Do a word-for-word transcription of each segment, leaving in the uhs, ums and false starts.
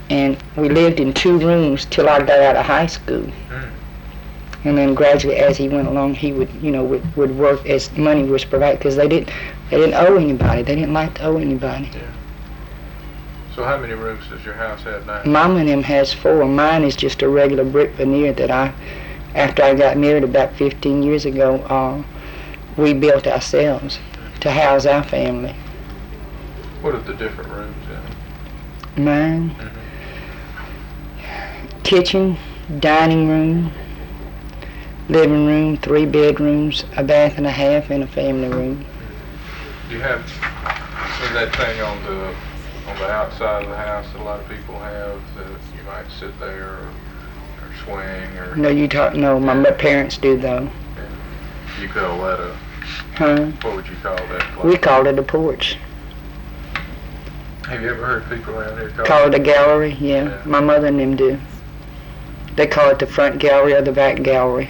And we lived in two rooms till I got out of high school. Mm. And then gradually, as he went along, he would, you know, would, would work as money was provided, because they didn't, they didn't owe anybody. They didn't like to owe anybody. Yeah. So how many rooms does your house have now? Mama and them has four. Mine is just a regular brick veneer that I, after I got married about fifteen years ago, uh, we built ourselves to house our family. What are the different rooms in? Mine, Mm-hmm. kitchen, dining room, living room, three bedrooms, a bath and a half, and a family room. Do you have so that thing on the on the outside of the house that a lot of people have that you might sit there or, or swing or? No, you talk. No, my my parents do though. And you call that a? Huh? What would you call that? We called it a porch. Have you ever heard people around here call, Call it a gallery. Yeah, Yeah. my mother and them do. They call it the front gallery or the back gallery.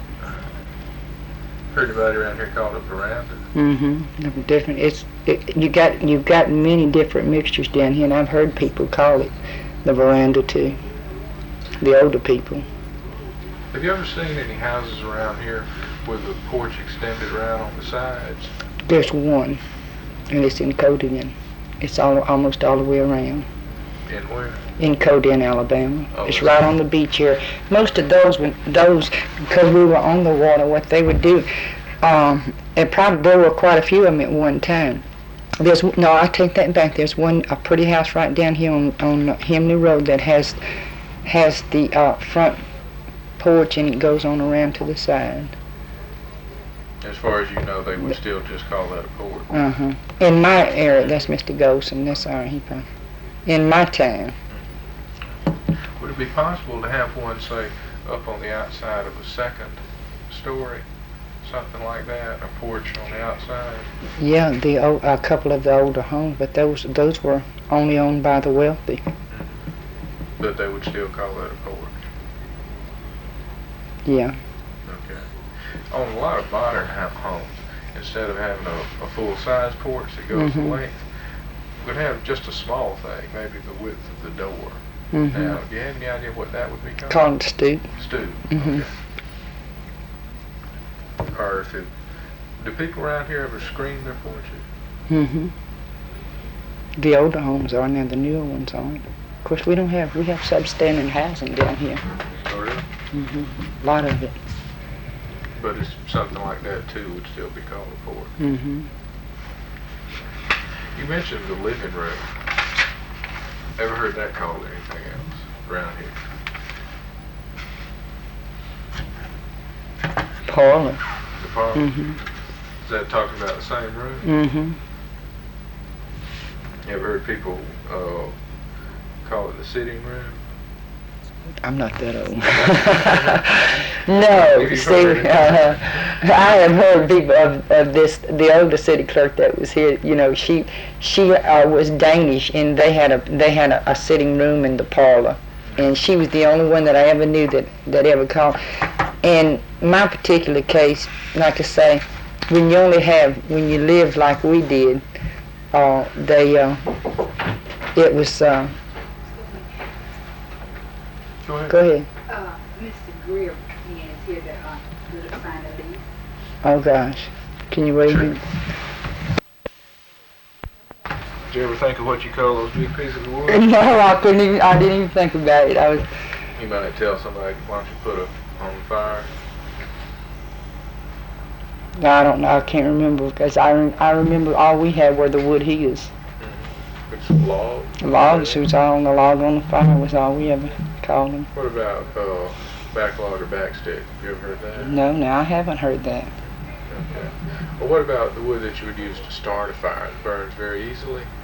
Heard anybody around here call it a veranda? Mm-hmm. Different. It's it, you got you've got many different mixtures down here, and I've heard people call it the veranda too. The older people. Have you ever seen any houses around here with the porch extended around on the sides? There's one, and it's in Codian. It's all almost all the way around. In where? In Codian, Alabama. Oh, It's is right it? on the beach here. Most of those, when- those, because we were on the water, what they would do, um, and probably there were quite a few of them at one time. There's no, I take that back. There's one a pretty house right down here on on Hemley Road that has has the uh, front porch, and it goes on around to the side. As far as you know, they would still just call that a porch. Uh huh. In my area, that's Mister Golson. That's our he probably. In my town. Would it be possible to have one, say, up on the outside of a second story, something like that, a porch on the outside? Yeah, the o- a couple of the older homes, but those those were only owned by the wealthy. Mm-hmm. But they would still call that a porch. Yeah. Okay. On a lot of modern ho- homes, instead of having a, a full-size porch that goes Mhm. the length, we could have just a small thing, maybe the width of the door. Mhm. Now, do you have any idea what that would be called? Called it stoop. Stoop. Mhm. Okay. Or if it, do people around here ever screen their porches? Mhm. The older homes are now. The newer ones aren't. Of course, we don't have we have substandard housing down here. Oh, really? Mhm. A lot of it. But it's something like that too would still be called a porch. Mhm. You mentioned the living room. Ever heard that called anything else around here? Parlor. The parlor? Mhm. Is that talking about the same room? Mhm. You ever heard people uh, call it the sitting room? I'm not that old. No, Have you see, heard uh, I have heard people of, of this. The older city clerk that was here, you know, she she uh, was Danish, and they had a they had a, a sitting room in the parlor, and she was the only one that I ever knew that that ever called. In my particular case, like I say, when you only have when you live like we did, uh, they uh, it was. Uh, Go ahead. go ahead. Uh, Mister Greer is here to, uh, do the sign of lease. Oh gosh, can you wait? Sure. Did you ever think of what you call those big pieces of wood? No, I couldn't even. I didn't even think about it. I was. You might tell somebody, why don't you put it on the fire? No, I don't know. I can't remember because I, rem- I remember all we had were the wood heels. Mm-hmm. It's a log. Logs. It was all on the log on the fire. Was all we ever called them. What about uh, backlog or backstick? Have you ever heard that? No, no, I haven't heard that. Okay. Well, what about the wood that you would use to start a fire? It burns very easily.